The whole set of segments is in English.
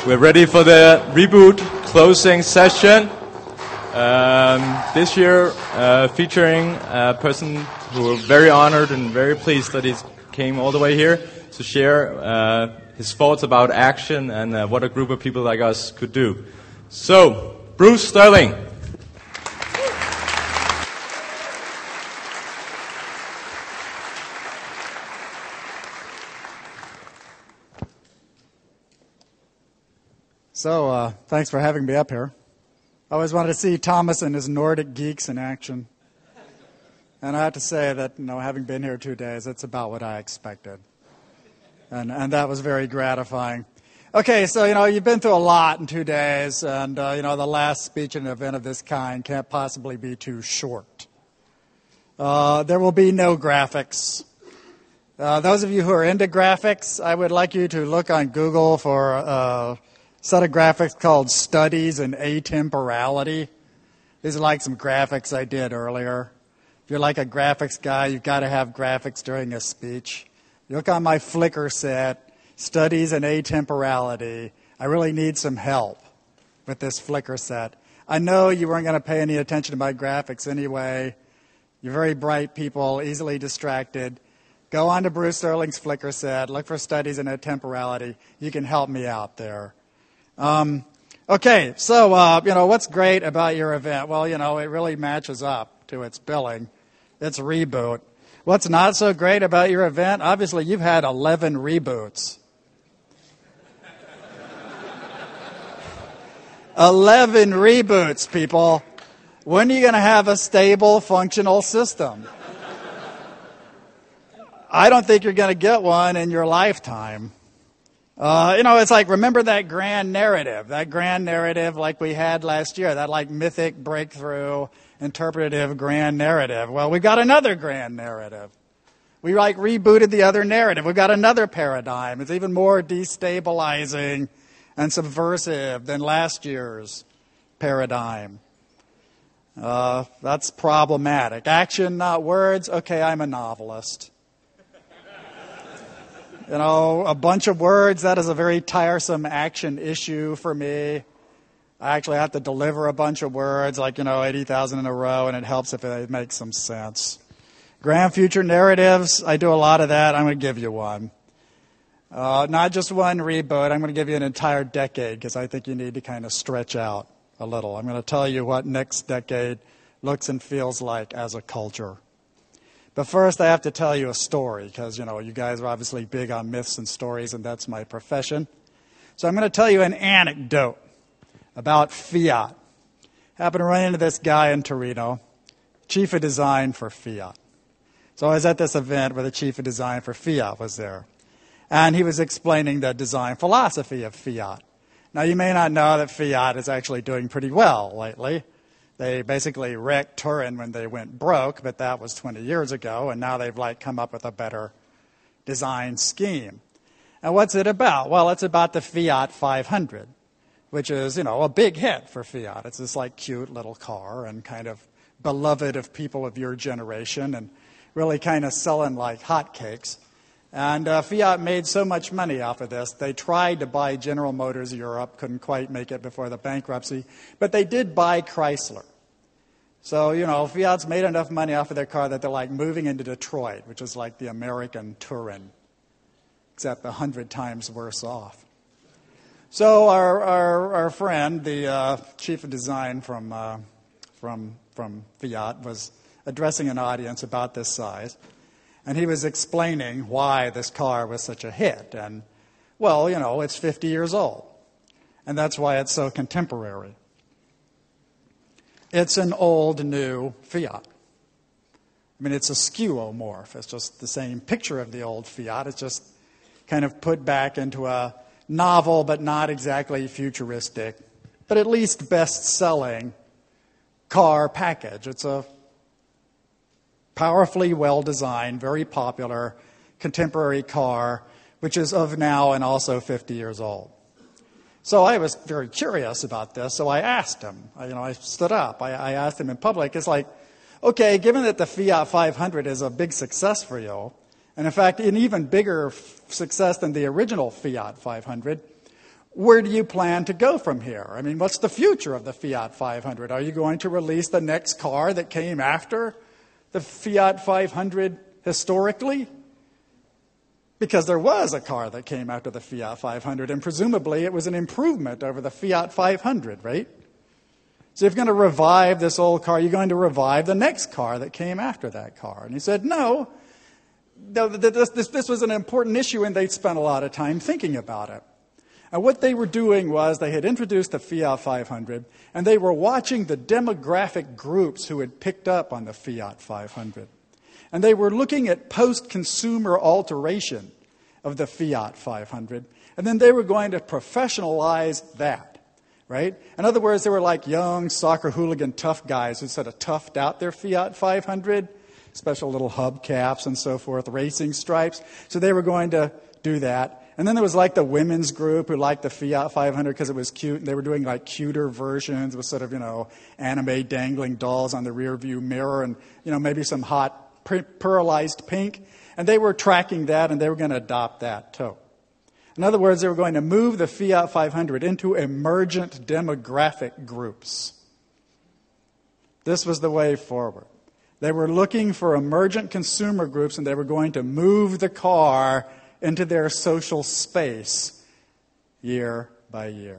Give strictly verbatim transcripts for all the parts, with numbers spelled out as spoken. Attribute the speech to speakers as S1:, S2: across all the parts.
S1: We're ready for the reboot closing session. Um, this year, uh, featuring a person who we're very honored and very pleased that he came all the way here to share uh, his thoughts about action and uh, what a group of people like us could do. So, Bruce Sterling.
S2: So, uh, thanks for having me up here. I always wanted to see Thomas and his Nordic geeks in action. And I have to say that, you know, having been here two days, it's about what I expected. And and that was very gratifying. Okay, so, you know, you've been through a lot in two days, and, uh, you know, the last speech at an event of this kind can't possibly be too short. Uh, there will be no graphics. Uh, those of you who are into graphics, I would like you to look on Google for uh, set of graphics called Studies in Atemporality. These are like some graphics I did earlier. If you're like a graphics guy, you've got to have graphics during a speech. You look on my Flickr set, Studies in Atemporality. I really need some help with this Flickr set. I know you weren't going to pay any attention to my graphics anyway. You're very bright people, easily distracted. Go on to Bruce Sterling's Flickr set, look for Studies in Atemporality. You can help me out there. Um, okay, so, uh, you know, what's great about your event? Well, you know, it really matches up to its billing. It's Reboot. What's not so great about your event? Obviously, you've had eleven reboots. eleven reboots, people. When are you going to have a stable, functional system? I don't think you're going to get one in your lifetime. Uh, you know, it's like, remember that grand narrative, that grand narrative like we had last year, that like mythic breakthrough interpretative grand narrative. Well, we've got another grand narrative. We like rebooted the other narrative. We've got another paradigm. It's even more destabilizing and subversive than last year's paradigm. Uh, that's problematic. Action, not words. Okay, I'm a novelist. You know, a bunch of words, that is a very tiresome action issue for me. I actually have to deliver a bunch of words, like, you know, eighty thousand in a row, and it helps if it makes some sense. Grand future narratives, I do a lot of that. I'm going to give you one. Uh, not just one reboot. I'm going to give you an entire decade, because I think you need to kind of stretch out a little. I'm going to tell you what next decade looks and feels like as a culture. But first, I have to tell you a story, because, you know, you guys are obviously big on myths and stories, and that's my profession. So I'm going to tell you an anecdote about Fiat. Happened to run into this guy in Torino, chief of design for Fiat. So I was at this event where the chief of design for Fiat was there. And he was explaining the design philosophy of Fiat. Now, you may not know that Fiat is actually doing pretty well lately. They basically wrecked Turin when they went broke, but that was twenty years ago, and now they've like come up with a better design scheme. And what's it about? Well, it's about the Fiat five hundred, which is, you know, a big hit for Fiat. It's this like cute little car and kind of beloved of people of your generation and really kind of selling like hotcakes. And uh, Fiat made so much money off of this. They tried to buy General Motors Europe, couldn't quite make it before the bankruptcy, but they did buy Chrysler. So, you know, Fiat's made enough money off of their car that they're like moving into Detroit, which is like the American Turin, except a hundred times worse off. So our our, our friend, the uh, chief of design from uh, from from Fiat, was addressing an audience about this size. And he was explaining why this car was such a hit. And, well, you know, it's fifty years old. And that's why it's so contemporary. It's an old, new Fiat. I mean, it's a skeuomorph. It's just the same picture of the old Fiat. It's just kind of put back into a novel, but not exactly futuristic, but at least best-selling car package. It's a powerfully well-designed, very popular, contemporary car, which is of now and also fifty years old. So I was very curious about this, so I asked him. I, you know, I stood up. I, I asked him in public. It's like, okay, given that the Fiat five hundred is a big success for you, and in fact, an even bigger f- success than the original Fiat five hundred, where do you plan to go from here? I mean, what's the future of the Fiat five hundred? Are you going to release the next car that came after the Fiat five hundred historically? Because there was a car that came after the Fiat five hundred, and presumably it was an improvement over the Fiat five hundred, right? So if you're going to revive this old car, you're going to revive the next car that came after that car. And he said, no, no this, this, this was an important issue, and they'd spent a lot of time thinking about it. And what they were doing was they had introduced the Fiat five hundred, and they were watching the demographic groups who had picked up on the Fiat five hundred. And they were looking at post-consumer alteration of the Fiat five hundred, and then they were going to professionalize that, right? In other words, they were like young soccer hooligan tough guys who sort of toughed out their Fiat five hundred, special little hubcaps and so forth, racing stripes. So they were going to do that. And then there was like the women's group who liked the Fiat five hundred because it was cute. And they were doing like cuter versions with sort of, you know, anime dangling dolls on the rear view mirror and, you know, maybe some hot pearlized pink. And they were tracking that, and they were going to adopt that too. In other words, they were going to move the Fiat five hundred into emergent demographic groups. This was the way forward. They were looking for emergent consumer groups, and they were going to move the car into their social space year by year.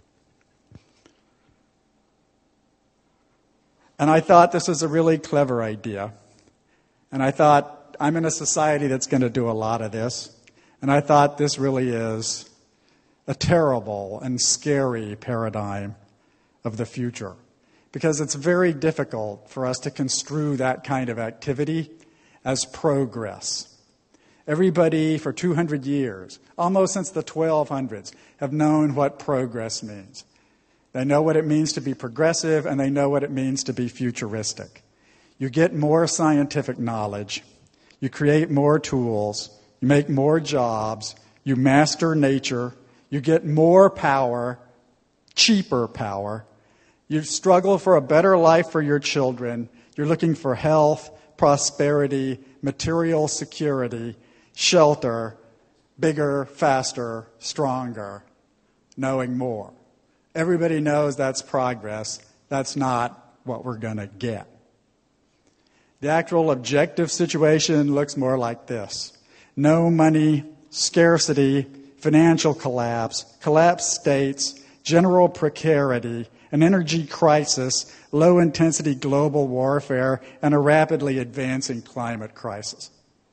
S2: And I thought this was a really clever idea. And I thought, I'm in a society that's going to do a lot of this. And I thought this really is a terrible and scary paradigm of the future. Because it's very difficult for us to construe that kind of activity as progress. Everybody for two hundred years, almost since the twelve hundreds, have known what progress means. They know what it means to be progressive, and they know what it means to be futuristic. You get more scientific knowledge, you create more tools, you make more jobs, you master nature, you get more power, cheaper power, you struggle for a better life for your children, you're looking for health, prosperity, material security, shelter, bigger, faster, stronger, knowing more. Everybody knows that's progress. That's not what we're going to get. The actual objective situation looks more like this. No money, scarcity, financial collapse, collapsed states, general precarity, an energy crisis, low-intensity global warfare, and a rapidly advancing climate crisis.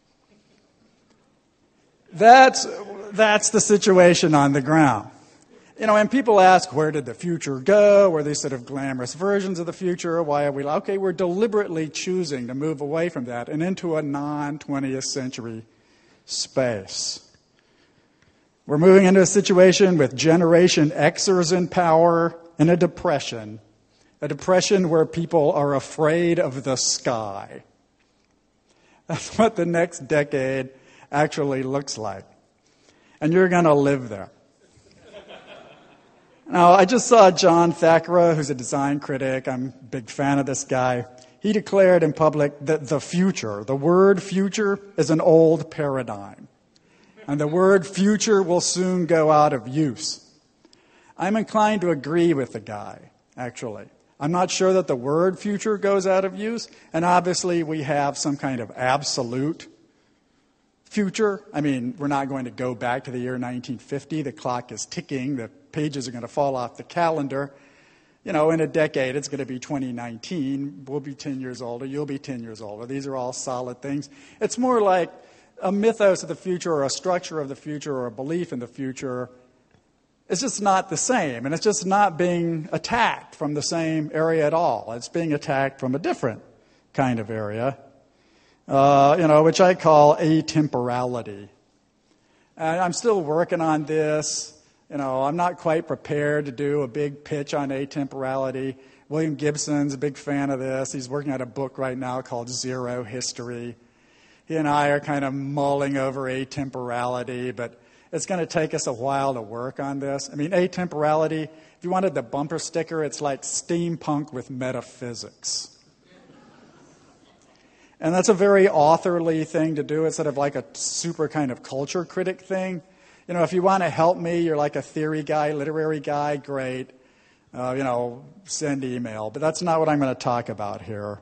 S2: That's, that's the situation on the ground. You know, and people ask, where did the future go? Were these sort of glamorous versions of the future? Why are we, okay, we're deliberately choosing to move away from that and into a non-twentieth century space. We're moving into a situation with Generation Xers in power and a depression, a depression where people are afraid of the sky. That's what the next decade actually looks like. And you're going to live there. Now, I just saw John Thackara, who's a design critic. I'm a big fan of this guy. He declared in public that the future, the word future, is an old paradigm. And the word future will soon go out of use. I'm inclined to agree with the guy, actually. I'm not sure that the word future goes out of use. And obviously, we have some kind of absolute future. I mean, we're not going to go back to the year nineteen fifty. The clock is ticking. The pages are going to fall off the calendar. You know, in a decade, it's going to be twenty nineteen. We'll be ten years older. You'll be ten years older. These are all solid things. It's more like a mythos of the future or a structure of the future or a belief in the future. It's just not the same. And it's just not being attacked from the same area at all. It's being attacked from a different kind of area. Uh, you know, which I call atemporality. And I'm still working on this. You know, I'm not quite prepared to do a big pitch on atemporality. William Gibson's a big fan of this. He's working on a book right now called Zero History. He and I are kind of mulling over atemporality, but it's going to take us a while to work on this. I mean, atemporality, if you wanted the bumper sticker, it's like steampunk with metaphysics. And that's a very authorly thing to do. It's sort of like a super kind of culture critic thing. You know, if you want to help me, you're like a theory guy, literary guy, great. Uh, you know, send email. But that's not what I'm going to talk about here.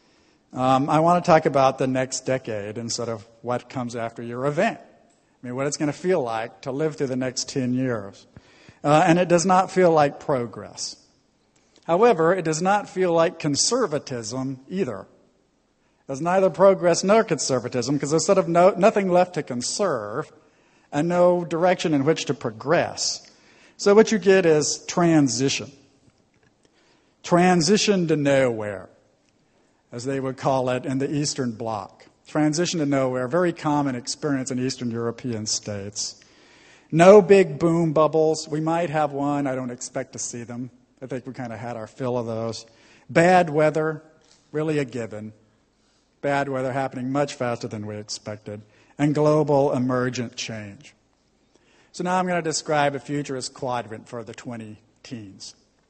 S2: Um, I want to talk about the next decade and sort of what comes after your event. I mean, what it's going to feel like to live through the next ten years. Uh, and it does not feel like progress. However, it does not feel like conservatism either. There's neither progress nor conservatism because there's sort of no, nothing left to conserve and no direction in which to progress. So what you get is transition. Transition to nowhere, as they would call it in the Eastern Bloc. Transition to nowhere, very common experience in Eastern European states. No big boom bubbles. We might have one. I don't expect to see them. I think we kind of had our fill of those. Bad weather, really a given. Bad weather happening much faster than we expected. And global emergent change. So now I'm going to describe a futurist quadrant for the twenty teens.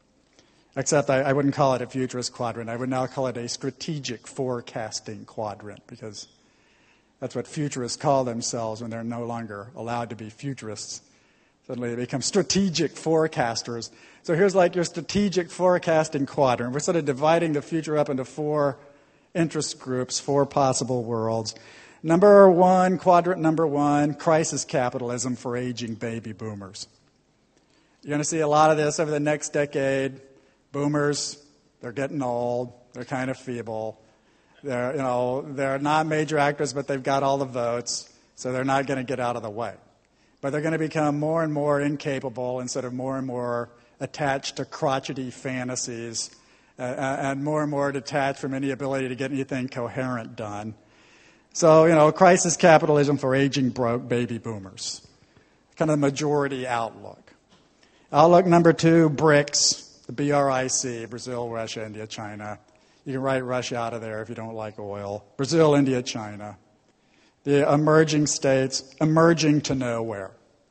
S2: Except I, I wouldn't call it a futurist quadrant. I would now call it a strategic forecasting quadrant because that's what futurists call themselves when they're no longer allowed to be futurists. Suddenly they become strategic forecasters. So here's like your strategic forecasting quadrant. We're sort of dividing the future up into four interest groups, four possible worlds. Number one, quadrant number one, crisis capitalism for aging baby boomers. You're going to see a lot of this over the next decade. Boomers, they're getting old. They're kind of feeble. They're, you know, they're not major actors, but they've got all the votes, so they're not going to get out of the way. But they're going to become more and more incapable and sort of more and more attached to crotchety fantasies uh, and more and more detached from any ability to get anything coherent done. So, you know, crisis capitalism for aging broke baby boomers. Kind of the majority outlook. Outlook number two, BRICS. The B R I C, Brazil, Russia, India, China. You can write Russia out of there if you don't like oil. Brazil, India, China. The emerging states, emerging to nowhere.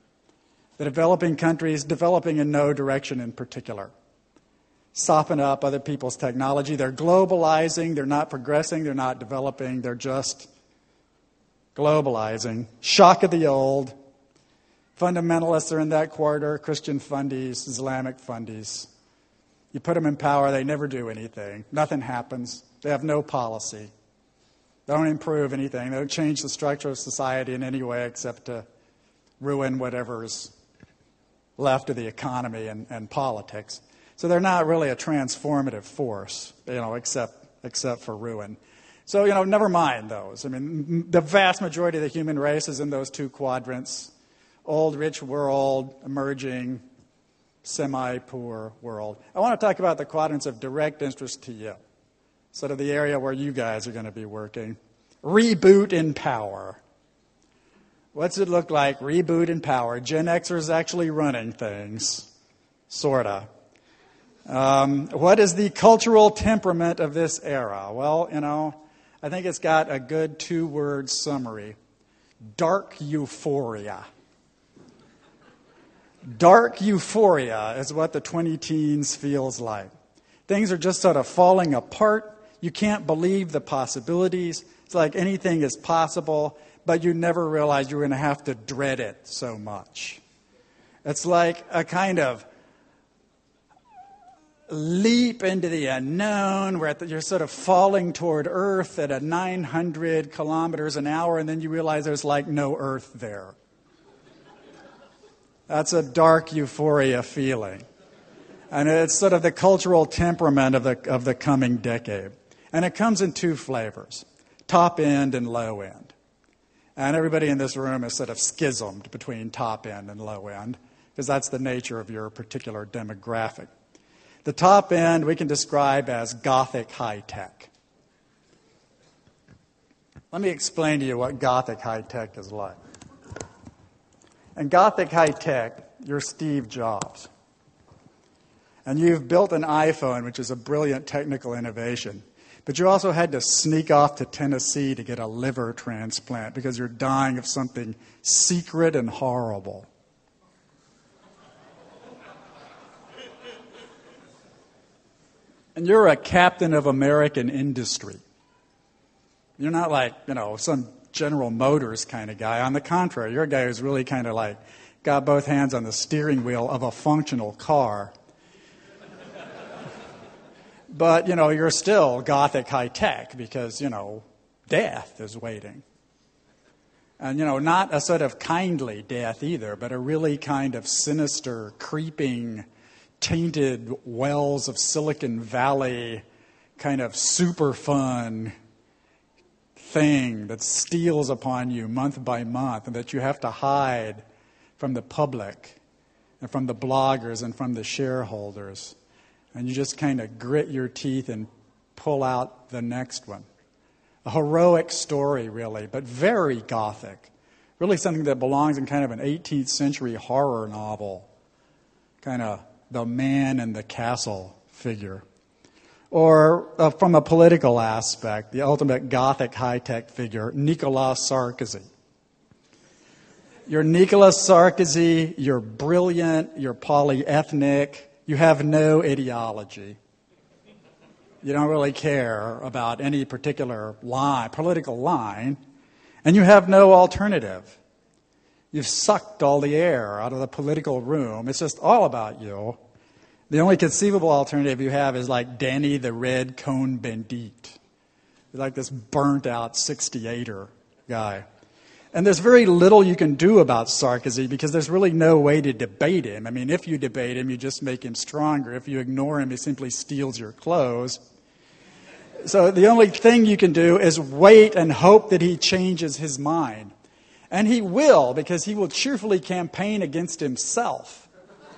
S2: The developing countries, developing in no direction in particular. Sopping up other people's technology. They're globalizing. They're not progressing. They're not developing. They're just globalizing. Shock of the old. Fundamentalists are in that quarter. Christian fundies, Islamic fundies. You put them in power, they never do anything. Nothing happens. They have no policy. They don't improve anything. They don't change the structure of society in any way except to ruin whatever's left of the economy and, and politics. So they're not really a transformative force, you know, except except for ruin. So, you know, never mind those. I mean, the vast majority of the human race is in those two quadrants. Old, rich world, emerging, semi-poor world. I want to talk about the quadrants of direct interest to you, sort of the area where you guys are going to be working. Reboot in power. What's it look like? Reboot in power. Gen Xers actually running things, sort of. Um, what is the cultural temperament of this era? Well, you know, I think it's got a good two-word summary. Dark euphoria. Dark euphoria is what the twenty teens feels like. Things are just sort of falling apart. You can't believe the possibilities. It's like anything is possible, but you never realize you're going to have to dread it so much. It's like a kind of leap into the unknown where you're sort of falling toward Earth at a nine hundred kilometers an hour, and then you realize there's like no Earth there. That's a dark euphoria feeling. And it's sort of the cultural temperament of the of the coming decade. And it comes in two flavors, top end and low end. And everybody in this room is sort of schismed between top end and low end, because that's the nature of your particular demographic. The top end we can describe as Gothic high-tech. Let me explain to you what Gothic high-tech is like. In Gothic high-tech, you're Steve Jobs. And you've built an iPhone, which is a brilliant technical innovation. But you also had to sneak off to Tennessee to get a liver transplant because you're dying of something secret and horrible. And you're a captain of American industry. You're not like, you know, some General Motors kind of guy. On the contrary, you're a guy who's really kind of like got both hands on the steering wheel of a functional car. But, you know, you're still Gothic high-tech because, you know, death is waiting. And, you know, not a sort of kindly death either, but a really kind of sinister, creeping, tainted wells of Silicon Valley kind of super fun thing that steals upon you month by month and that you have to hide from the public and from the bloggers and from the shareholders. And you just kind of grit your teeth and pull out the next one. A heroic story, really, but very Gothic. Really something that belongs in kind of an eighteenth century horror novel. Kind of the man in the castle figure. Or uh, from a political aspect, the ultimate Gothic high-tech figure, Nicolas Sarkozy. You're Nicolas Sarkozy, you're brilliant, you're polyethnic, you have no ideology. You don't really care about any particular line, political line, and you have no alternative. You've sucked all the air out of the political room. It's just all about you. The only conceivable alternative you have is like Danny the Red Cohn-Bendit. You're like this burnt-out sixty-eighter guy. And there's very little you can do about Sarkozy because there's really no way to debate him. I mean, if you debate him, you just make him stronger. If you ignore him, he simply steals your clothes. So the only thing you can do is wait and hope that he changes his mind. And he will, because he will cheerfully campaign against himself.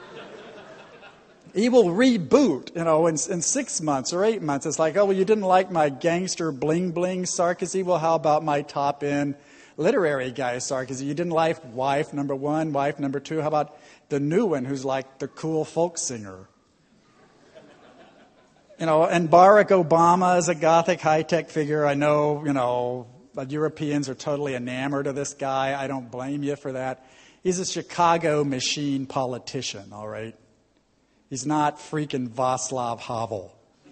S2: He will reboot, you know, in, in six months or eight months. It's like, oh, well, you didn't like my gangster bling-bling Sarkozy? Well, how about my top-end literary guy Sarkozy? You didn't like wife number one, wife number two. How about the new one who's like the cool folk singer? You know, and Barack Obama is a Gothic high-tech figure. I know, you know, Europeans are totally enamored of this guy. I don't blame you for that. He's a Chicago machine politician, all right? He's not freaking Václav Havel.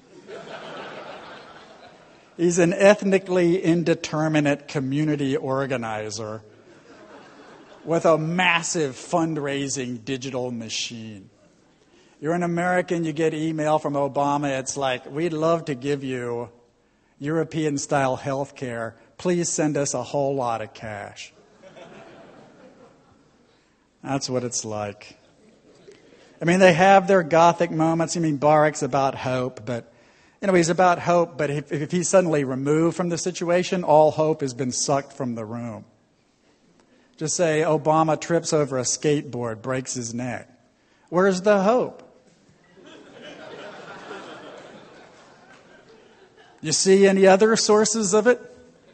S2: He's an ethnically indeterminate community organizer with a massive fundraising digital machine. You're an American, you get email from Obama, it's like, we'd love to give you European-style health care. Please send us a whole lot of cash. That's what it's like. I mean, they have their Gothic moments. I mean, Barack's about hope, but, you know, he's about hope, but if, if he's suddenly removed from the situation, all hope has been sucked from the room. Just say Obama trips over a skateboard, breaks his neck. Where's the hope? You see any other sources of it?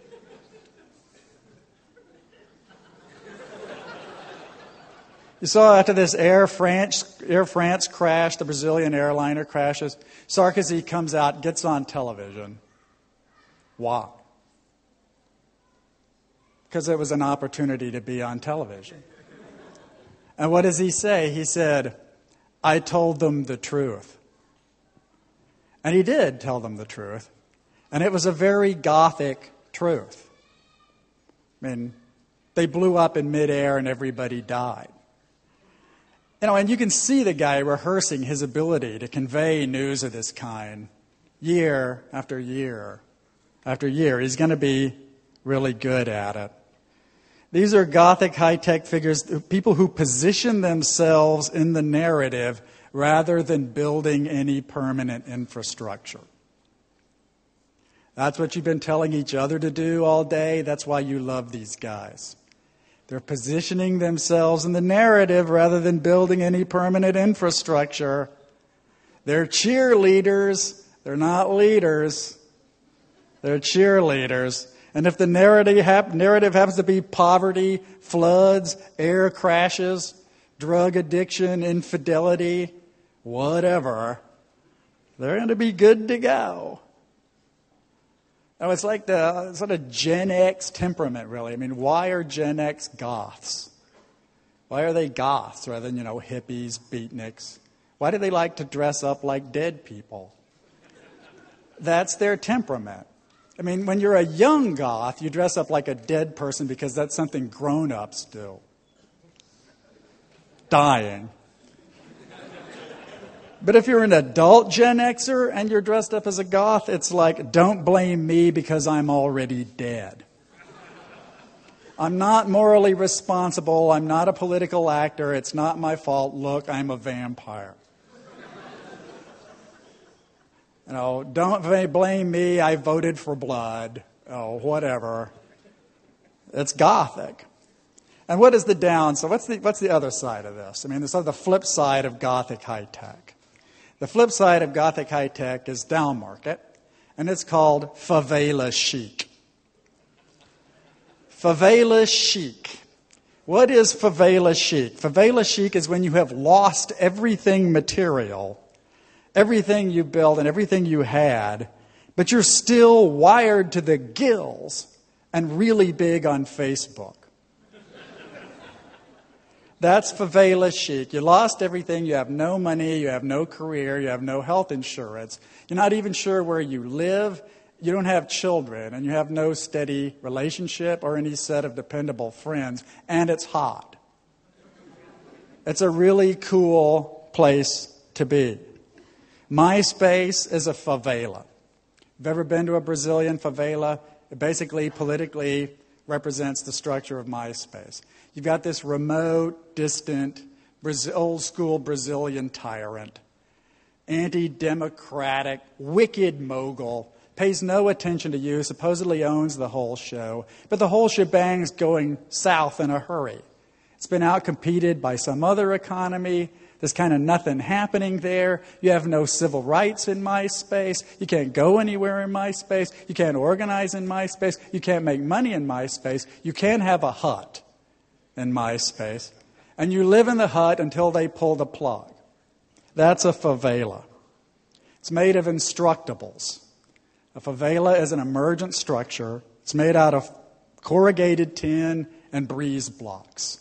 S2: You saw after this Air France, Air France crash, the Brazilian airliner crashes, Sarkozy comes out, gets on television. Why? Because it was an opportunity to be on television. And what does he say? He said, I told them the truth. And he did tell them the truth. And it was a very Gothic truth. I mean, they blew up in midair and everybody died. You know, and you can see the guy rehearsing his ability to convey news of this kind year after year after year. He's going to be really good at it. These are Gothic high-tech figures, people who position themselves in the narrative rather than building any permanent infrastructure. That's what you've been telling each other to do all day. That's why you love these guys. They're positioning themselves in the narrative rather than building any permanent infrastructure. They're cheerleaders. They're not leaders. They're cheerleaders. And if the narrative, hap- narrative happens to be poverty, floods, air crashes, drug addiction, infidelity, whatever, they're going to be good to go. Now, it's like the sort of Gen X temperament, really. I mean, why are Gen X goths? Why are they goths rather than, you know, hippies, beatniks? Why do they like to dress up like dead people? That's their temperament. I mean, when you're a young goth, you dress up like a dead person because that's something grown-ups do. dying. But if you're an adult Gen Xer and you're dressed up as a goth, it's like, don't blame me because I'm already dead. I'm not morally responsible. I'm not a political actor. It's not my fault. Look, I'm a vampire. You know, don't blame me. I voted for blood. Oh, whatever. It's gothic. And what is the downside? What's the, what's the other side of this? I mean, there's the flip side of gothic high tech. The flip side of gothic high tech is down market, and it's called favela chic. Favela chic. What is favela chic? Favela chic is when you have lost everything material, everything you built and everything you had, but you're still wired to the gills and really big on Facebook. That's favela chic. You lost everything. You have no money. You have no career. You have no health insurance. You're not even sure where you live. You don't have children. And you have no steady relationship or any set of dependable friends. And it's hot. It's a really cool place to be. MySpace is a favela. Have you ever been to a Brazilian favela? It basically politically represents the structure of MySpace. You've got this remote, distant, old-school Brazilian tyrant, anti-democratic, wicked mogul, pays no attention to you, supposedly owns the whole show, but the whole shebang's going south in a hurry. It's been outcompeted by some other economy. There's kind of nothing happening there. You have no civil rights in MySpace. You can't go anywhere in MySpace. You can't organize in MySpace. You can't make money in MySpace. You can't have a hut in MySpace. And you live in the hut until they pull the plug. That's a favela. It's made of instructables. A favela is an emergent structure. It's made out of corrugated tin and breeze blocks.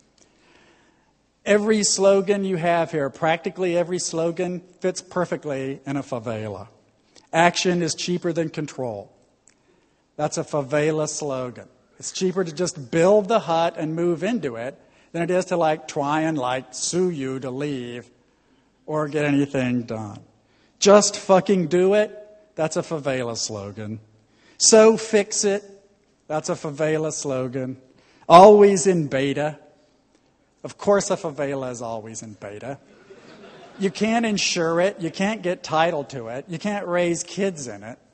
S2: Every slogan you have here, practically every slogan, fits perfectly in a favela. Action is cheaper than control. That's a favela slogan. It's cheaper to just build the hut and move into it than it is to like try and like sue you to leave or get anything done. Just fucking do it. That's a favela slogan. So fix it. That's a favela slogan. Always in beta. Of course a favela is always in beta. You can't insure it. You can't get title to it. You can't raise kids in it.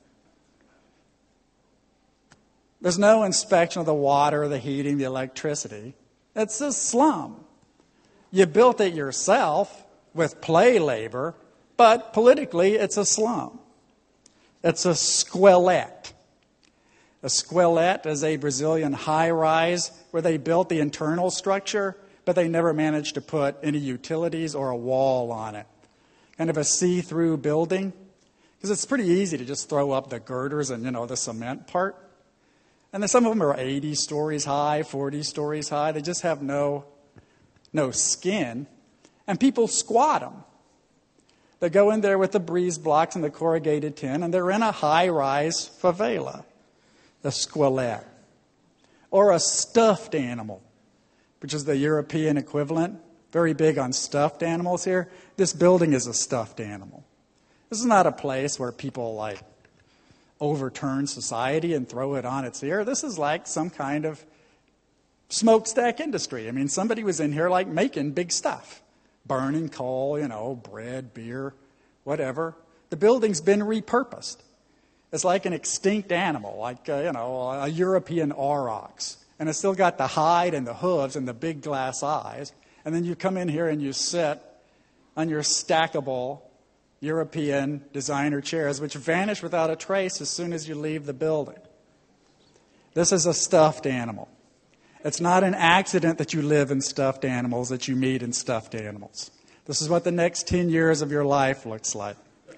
S2: There's no inspection of the water, the heating, the electricity. It's a slum. You built it yourself with play labor, but politically it's a slum. It's a squelette. A squelette is a Brazilian high-rise where they built the internal structure, but they never managed to put any utilities or a wall on it. Kind of a see-through building. Because it's pretty easy to just throw up the girders and, you know, the cement part. And then some of them are eighty stories high, forty stories high. They just have no, no skin. And people squat them. They go in there with the breeze blocks and the corrugated tin, and they're in a high-rise favela, a squelette. Or a stuffed animal, which is the European equivalent. Very big on stuffed animals here. This building is a stuffed animal. This is not a place where people like overturn society and throw it on its ear. This is like some kind of smokestack industry. I mean, somebody was in here like making big stuff. Burning coal, you know, bread, beer, whatever. The building's been repurposed. It's like an extinct animal, like, uh, you know, a European aurochs. And it's still got the hide and the hooves and the big glass eyes. And then you come in here and you sit on your stackable European designer chairs, which vanish without a trace as soon as you leave the building. This is a stuffed animal. It's not an accident that you live in stuffed animals, that you meet in stuffed animals. This is what the next ten years of your life looks like.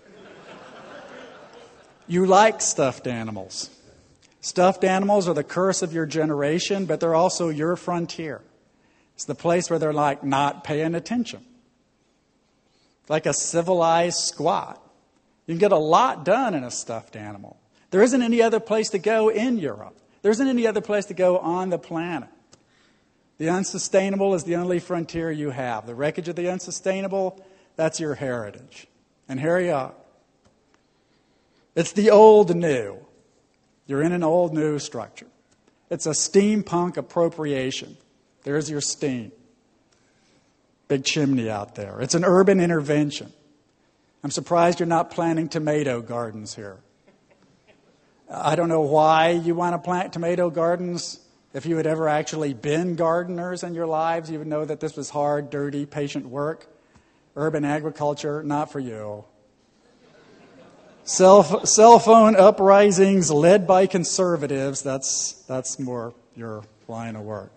S2: You like stuffed animals. Stuffed animals are the curse of your generation, but they're also your frontier. It's the place where they're like not paying attention. It's like a civilized squat. You can get a lot done in a stuffed animal. There isn't any other place to go in Europe. There isn't any other place to go on the planet. The unsustainable is the only frontier you have. The wreckage of the unsustainable, that's your heritage. And here you are. It's the old new. You're in an old new structure. It's a steampunk appropriation. There's your steam. Big chimney out there. It's an urban intervention. I'm surprised you're not planting tomato gardens here. I don't know why you want to plant tomato gardens. If you had ever actually been gardeners in your lives, you would know that this was hard, dirty, patient work. Urban agriculture, not for you. Cell, cell phone uprisings led by conservatives, that's, that's more your line of work.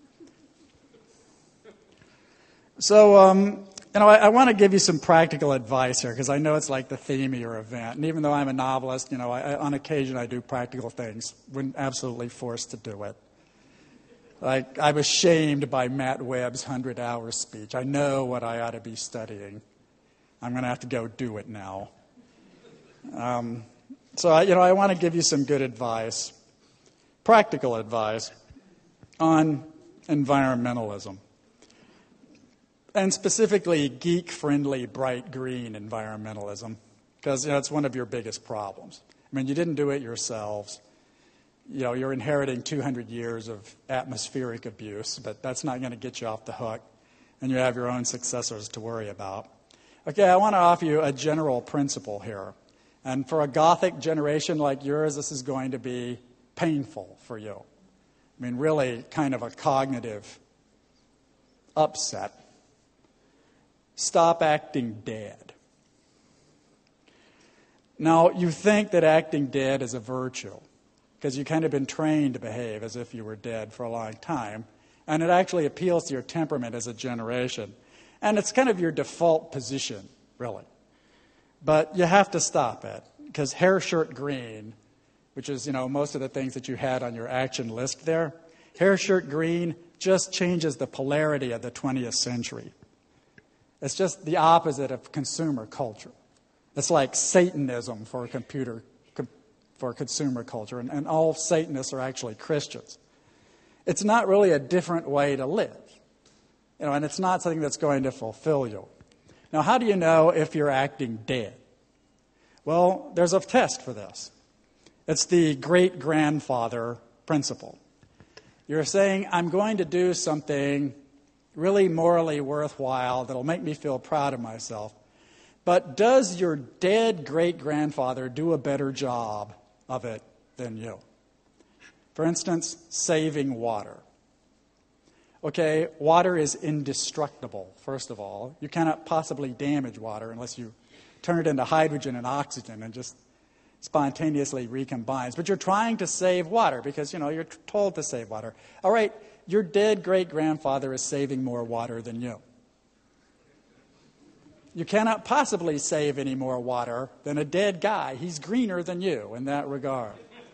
S2: So, um, you know, I, I want to give you some practical advice here because I know it's like the theme of your event. And even though I'm a novelist, you know, I, I, on occasion I do practical things when absolutely forced to do it. Like, I was shamed by Matt Webb's hundred-hour speech. I know what I ought to be studying. I'm going to have to go do it now. Um, so, I, you know, I want to give you some good advice, practical advice on environmentalism. And specifically geek-friendly, bright green environmentalism, because you know, it's one of your biggest problems. I mean, you didn't do it yourselves. You know, you're inheriting two hundred years of atmospheric abuse, but that's not going to get you off the hook, and you have your own successors to worry about. Okay, I want to offer you a general principle here. And for a Gothic generation like yours, this is going to be painful for you. I mean, really kind of a cognitive upset. Stop acting dead. Now, you think that acting dead is a virtue because you've kind of been trained to behave as if you were dead for a long time, and it actually appeals to your temperament as a generation. And it's kind of your default position, really. But you have to stop it because hair shirt green, which is, you know, most of the things that you had on your action list there, hair shirt green just changes the polarity of the twentieth century. It's just the opposite of consumer culture. It's like Satanism for computer, for consumer culture, and, and all Satanists are actually Christians. It's not really a different way to live, you know, and it's not something that's going to fulfill you. Now, how do you know if you're acting dead? Well, there's a test for this. It's the great-grandfather principle. You're saying, I'm going to do something really morally worthwhile that'll make me feel proud of myself. But does your dead great-grandfather do a better job of it than you? For instance, saving water. Okay, water is indestructible, first of all. You cannot possibly damage water unless you turn it into hydrogen and oxygen and just spontaneously recombines. But you're trying to save water because, you know, you're told to save water. All right, your dead great-grandfather is saving more water than you. You cannot possibly save any more water than a dead guy. He's greener than you in that regard.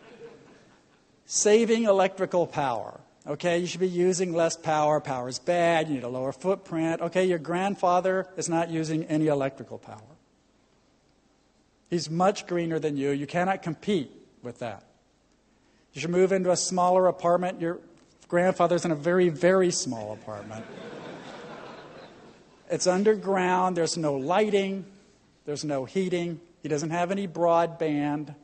S2: Saving electrical power. Okay, you should be using less power. Power is bad. You need a lower footprint. Okay, your grandfather is not using any electrical power. He's much greener than you. You cannot compete with that. You should move into a smaller apartment. Your grandfather's in a very, very small apartment. It's underground. There's no lighting. There's no heating. He doesn't have any broadband.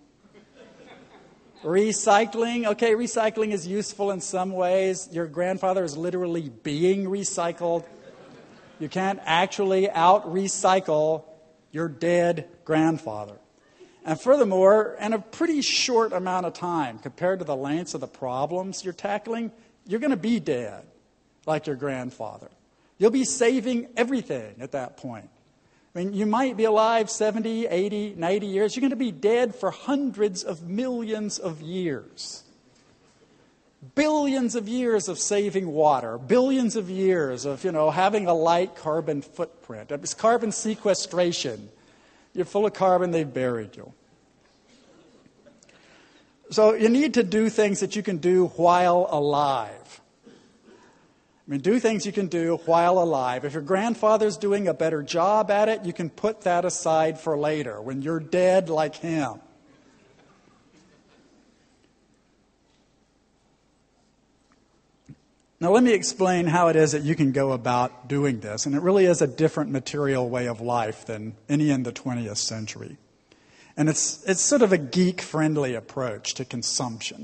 S2: Recycling. Okay, recycling is useful in some ways. Your grandfather is literally being recycled. You can't actually out-recycle your dead grandfather. And furthermore, in a pretty short amount of time, compared to the lengths of the problems you're tackling, you're going to be dead like your grandfather. You'll be saving everything at that point. I mean, you might be alive seventy, eighty, ninety years. You're going to be dead for hundreds of millions of years. Billions of years of saving water. Billions of years of, you know, having a light carbon footprint. It's carbon sequestration. You're full of carbon, they've buried you. So you need to do things that you can do while alive. I mean, do things you can do while alive. If your grandfather's doing a better job at it, you can put that aside for later, when you're dead like him. Now let me explain how it is that you can go about doing this. And it really is a different material way of life than any in the twentieth century. And it's it's sort of a geek-friendly approach to consumption.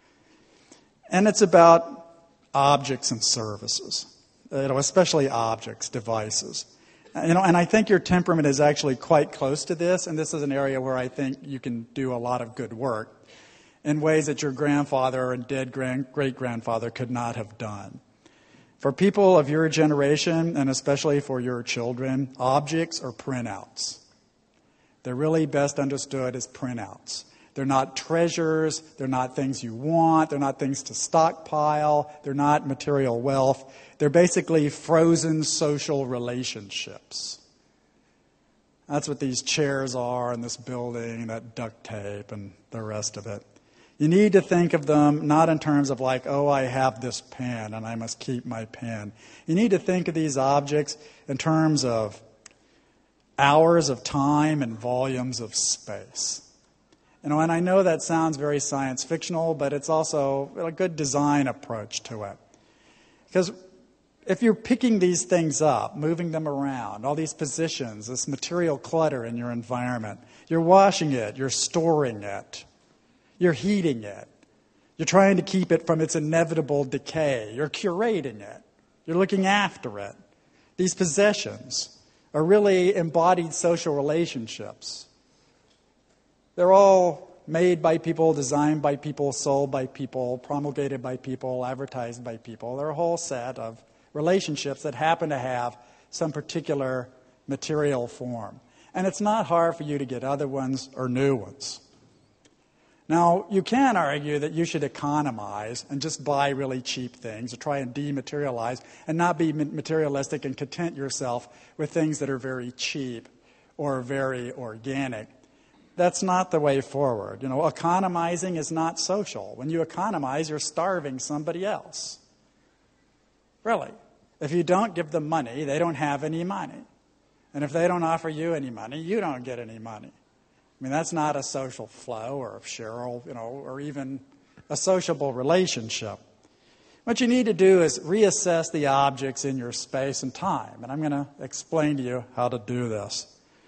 S2: And it's about objects and services, you know, especially objects, devices. You know, and I think your temperament is actually quite close to this, and this is an area where I think you can do a lot of good work in ways that your grandfather and dead grand, great-grandfather could not have done. For people of your generation, and especially for your children, objects are printouts. They're really best understood as printouts. They're not treasures. They're not things you want. They're not things to stockpile. They're not material wealth. They're basically frozen social relationships. That's what these chairs are in this building, that duct tape and the rest of it. You need to think of them not in terms of like, oh, I have this pen and I must keep my pen. You need to think of these objects in terms of hours of time and volumes of space. You know, and I know that sounds very science fictional, but it's also a good design approach to it. Because if you're picking these things up, moving them around, all these positions, this material clutter in your environment, you're washing it, you're storing it, you're heating it, you're trying to keep it from its inevitable decay, you're curating it, you're looking after it. These possessions are really embodied social relationships. They're all made by people, designed by people, sold by people, promulgated by people, advertised by people. They're a whole set of relationships that happen to have some particular material form. And it's not hard for you to get other ones or new ones. Now, you can argue that you should economize and just buy really cheap things or try and dematerialize and not be materialistic and content yourself with things that are very cheap or very organic. That's not the way forward. You know, economizing is not social. When you economize, you're starving somebody else. Really. If you don't give them money, they don't have any money. And if they don't offer you any money, you don't get any money. I mean, that's not a social flow or a share, you know, or even a sociable relationship. What you need to do is reassess the objects in your space and time. And I'm going to explain to you how to do this.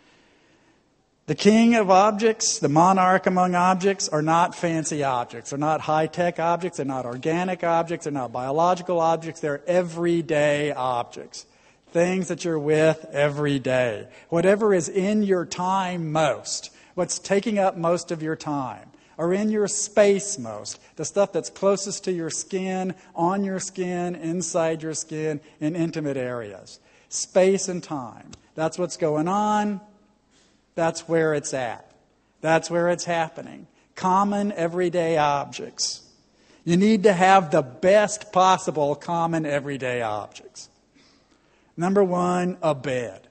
S2: The king of objects, the monarch among objects, are not fancy objects. They're not high-tech objects. They're not organic objects. They're not biological objects. They're everyday objects. Things that you're with every day. Whatever is in your time most, what's taking up most of your time, or in your space most, the stuff that's closest to your skin, on your skin, inside your skin, in intimate areas. Space and time. That's what's going on. That's where it's at. That's where it's happening. Common, everyday objects. You need to have the best possible common, everyday objects. Number one, a bed.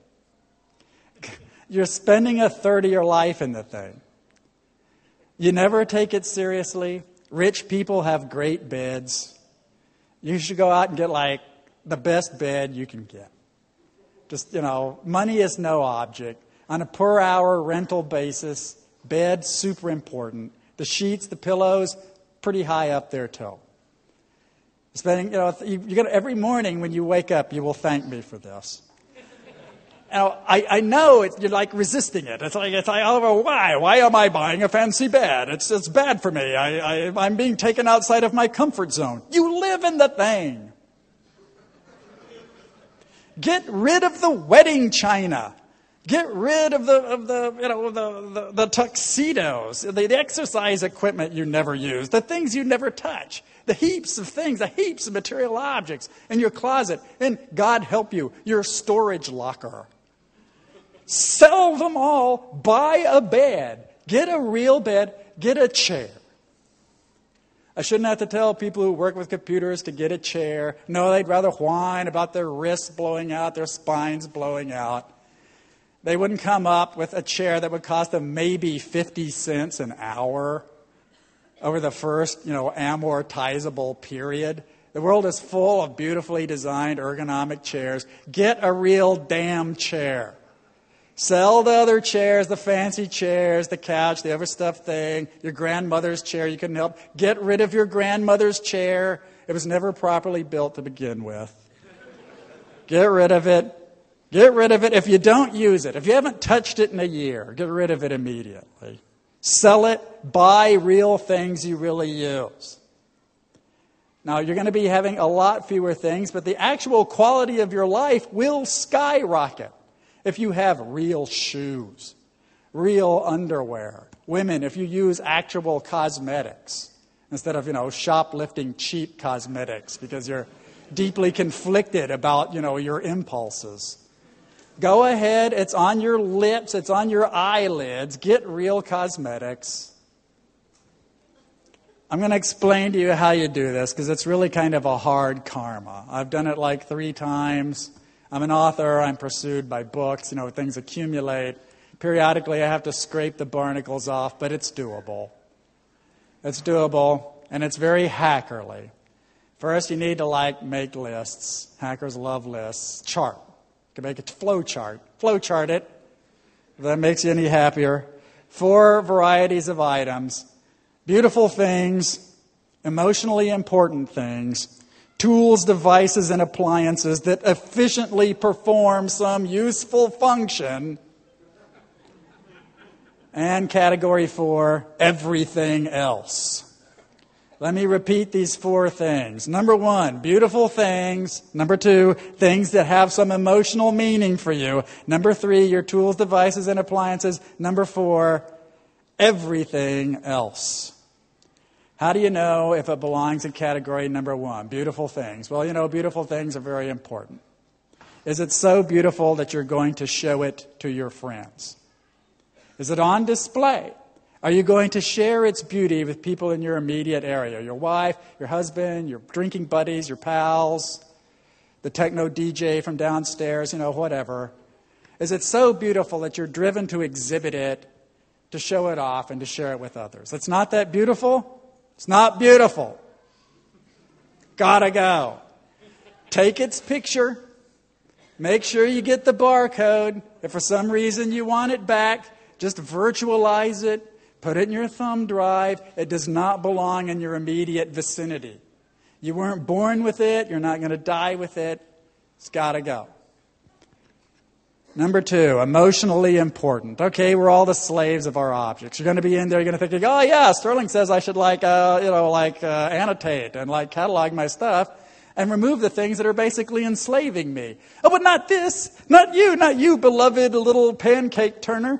S2: You're spending a third of your life in the thing. You never take it seriously. Rich people have great beds. You should go out and get, like, the best bed you can get. Just, you know, money is no object. On a per-hour rental basis, bed, super important. The sheets, the pillows, pretty high up there, too. Spending, you know, you, you got every morning when you wake up, you will thank me for this. Now, I, I know it, you're like resisting it. It's like, it's like, oh, why? Why am I buying a fancy bed? It's, it's bad for me. I, I, I'm being taken outside of my comfort zone. You live in the thing. Get rid of the wedding china. Get rid of the of the you know the the, the tuxedos, the, the exercise equipment you never use, the things you never touch, the heaps of things, the heaps of material objects in your closet, and God help you, your storage locker. Sell them all. Buy a bed. Get a real bed. Get a chair. I shouldn't have to tell people who work with computers to get a chair. No, they'd rather whine about their wrists blowing out, their spines blowing out. They wouldn't come up with a chair that would cost them maybe fifty cents an hour over the first, you know, amortizable period. The world is full of beautifully designed ergonomic chairs. Get a real damn chair. Sell the other chairs, the fancy chairs, the couch, the overstuffed thing, your grandmother's chair you couldn't help. Get rid of your grandmother's chair. It was never properly built to begin with. Get rid of it. Get rid of it. If you don't use it, if you haven't touched it in a year, get rid of it immediately. Sell it. Buy real things you really use. Now, you're going to be having a lot fewer things, but the actual quality of your life will skyrocket if you have real shoes, real underwear. Women, if you use actual cosmetics instead of, you know, shoplifting cheap cosmetics because you're deeply conflicted about, you know, your impulses. Go ahead. It's on your lips. It's on your eyelids. Get real cosmetics. I'm going to explain to you how you do this because it's really kind of a hard karma. I've done it like three times. I'm an author. I'm pursued by books. You know, things accumulate. Periodically, I have to scrape the barnacles off, but it's doable. It's doable, and it's very hackerly. First, you need to, like, make lists. Hackers love lists. Chart. You can make a flow chart. Flow chart it. If that makes you any happier. Four varieties of items. Beautiful things, emotionally important things, tools, devices, and appliances that efficiently perform some useful function. And category four, everything else. Let me repeat these four things. Number one, beautiful things. Number two, things that have some emotional meaning for you. Number three, your tools, devices, and appliances. Number four, everything else. How do you know if it belongs in category number one? Beautiful things. Well, you know, beautiful things are very important. Is it so beautiful that you're going to show it to your friends? Is it on display? Are you going to share its beauty with people in your immediate area? Your wife, your husband, your drinking buddies, your pals, the techno D J from downstairs, you know, whatever. Is it so beautiful that you're driven to exhibit it, to show it off, and to share it with others? It's not that beautiful? It's not beautiful. Gotta go. Take its picture. Make sure you get the barcode. If for some reason you want it back, just virtualize it. Put it in your thumb drive. It does not belong in your immediate vicinity. You weren't born with it. You're not going to die with it. It's gotta go. Number two, emotionally important. Okay, we're all the slaves of our objects. You're going to be in there, you're going to think, oh yeah, Sterling says I should like, uh, you know, like uh, annotate and like catalog my stuff and remove the things that are basically enslaving me. Oh, but not this, not you, not you, beloved little pancake turner.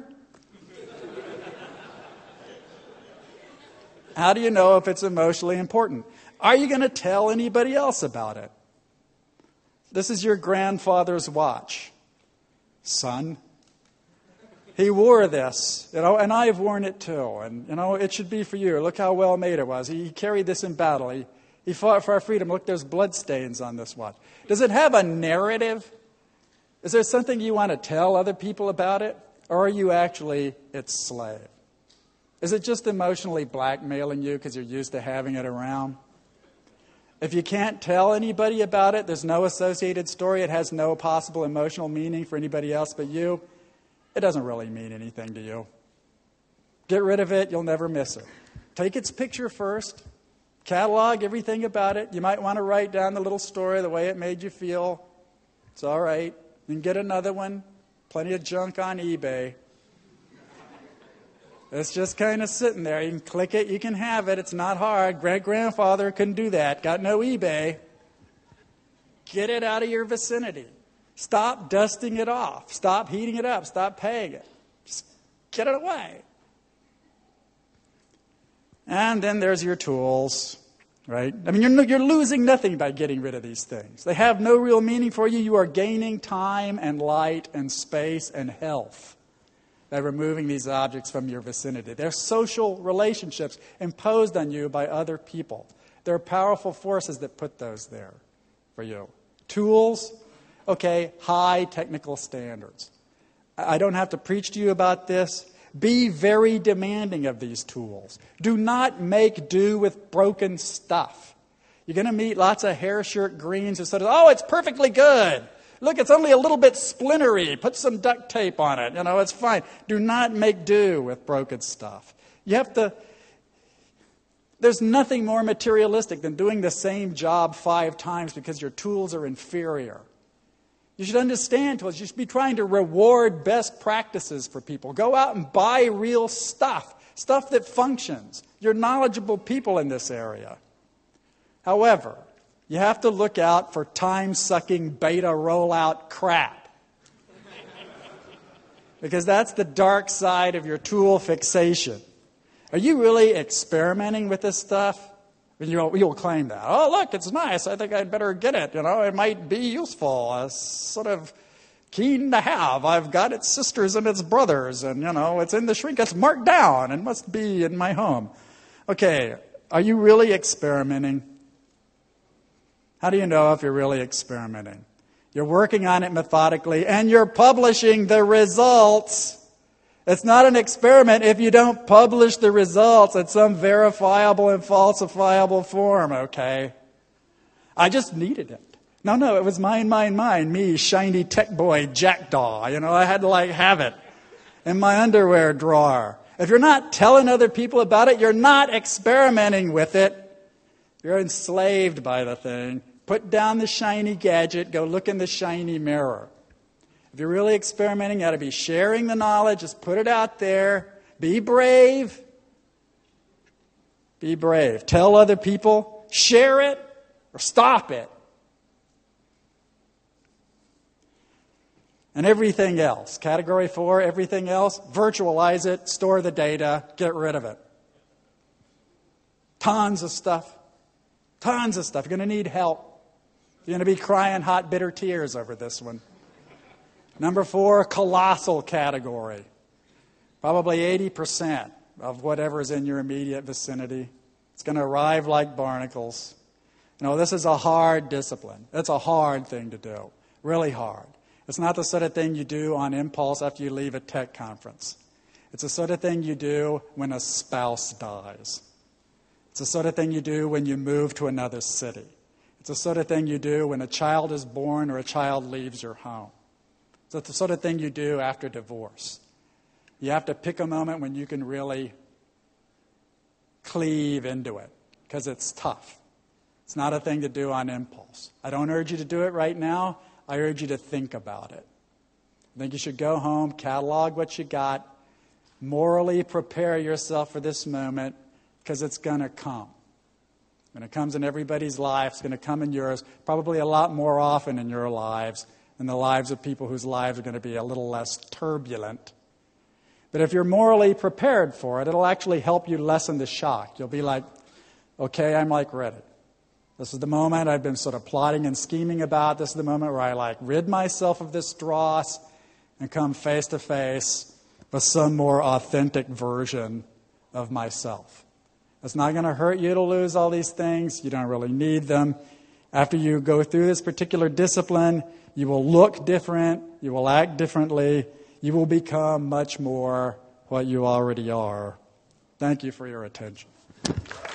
S2: How do you know if it's emotionally important? Are you going to tell anybody else about it? This is your grandfather's watch. Son, he wore this, you know, and I've worn it too. And, you know, it should be for you. Look how well made it was. He carried this in battle. He, he fought for our freedom. Look, there's blood stains on this watch. Does it have a narrative? Is there something you want to tell other people about it? Or are you actually its slave? Is it just emotionally blackmailing you because you're used to having it around? If you can't tell anybody about it, there's no associated story, it has no possible emotional meaning for anybody else but you, it doesn't really mean anything to you. Get rid of it, you'll never miss it. Take its picture first, catalog everything about it. You might want to write down the little story, the way it made you feel. It's all right. You can get another one. Plenty of junk on eBay. It's just kind of sitting there. You can click it, you can have it. It's not hard. Great-grandfather couldn't do that. Got no eBay. Get it out of your vicinity. Stop dusting it off. Stop heating it up. Stop paying it. Just get it away. And then there's your tools, right? I mean, you're, you're losing nothing by getting rid of these things. They have no real meaning for you. You are gaining time and light and space and health by removing these objects from your vicinity. They're social relationships imposed on you by other people. There are powerful forces that put those there for you. Tools, okay, high technical standards. I don't have to preach to you about this. Be very demanding of these tools. Do not make do with broken stuff. You're going to meet lots of hair shirt greens who say, oh, it's perfectly good. Look, it's only a little bit splintery. Put some duct tape on it. You know, it's fine. Do not make do with broken stuff. You have to... There's nothing more materialistic than doing the same job five times because your tools are inferior. You should understand tools. You should be trying to reward best practices for people. Go out and buy real stuff, stuff that functions. You're knowledgeable people in this area. However, you have to look out for time-sucking beta rollout crap. Because that's the dark side of your tool fixation. Are you really experimenting with this stuff? You'll, you'll claim that. Oh, look, it's nice. I think I'd better get it. You know, it might be useful. It's sort of keen to have. I've got its sisters and its brothers, and, you know, it's in the shrink. It's marked down and must be in my home. Okay, are you really experimenting? How do you know if you're really experimenting? You're working on it methodically, and you're publishing the results. It's not an experiment if you don't publish the results in some verifiable and falsifiable form, okay? I just needed it. No, no, it was mine, mine, mine. Me, shiny tech boy, jackdaw. You know, I had to, like, have it in my underwear drawer. If you're not telling other people about it, you're not experimenting with it. You're enslaved by the thing. Put down the shiny gadget. Go look in the shiny mirror. If you're really experimenting, you ought to be sharing the knowledge. Just put it out there. Be brave. Be brave. Tell other people. Share it or stop it. And everything else. Category four, everything else. Virtualize it. Store the data. Get rid of it. Tons of stuff. Tons of stuff. You're going to need help. You're going to be crying hot, bitter tears over this one. Number four, colossal category. Probably eighty percent of whatever is in your immediate vicinity. It's going to arrive like barnacles. You know, this is a hard discipline. It's a hard thing to do. Really hard. It's not the sort of thing you do on impulse after you leave a tech conference. It's the sort of thing you do when a spouse dies. It's the sort of thing you do when you move to another city. It's the sort of thing you do when a child is born or a child leaves your home. It's the sort of thing you do after divorce. You have to pick a moment when you can really cleave into it because it's tough. It's not a thing to do on impulse. I don't urge you to do it right now. I urge you to think about it. I think you should go home, catalog what you got, morally prepare yourself for this moment because it's going to come. When it comes in everybody's life, it's going to come in yours, probably a lot more often in your lives than the lives of people whose lives are going to be a little less turbulent. But if you're morally prepared for it, it'll actually help you lessen the shock. You'll be like, okay, I'm like ready. This is the moment I've been sort of plotting and scheming about. This is the moment where I like rid myself of this dross and come face to face with some more authentic version of myself. It's not going to hurt you to lose all these things. You don't really need them. After you go through this particular discipline, you will look different. You will act differently. You will become much more what you already are. Thank you for your attention.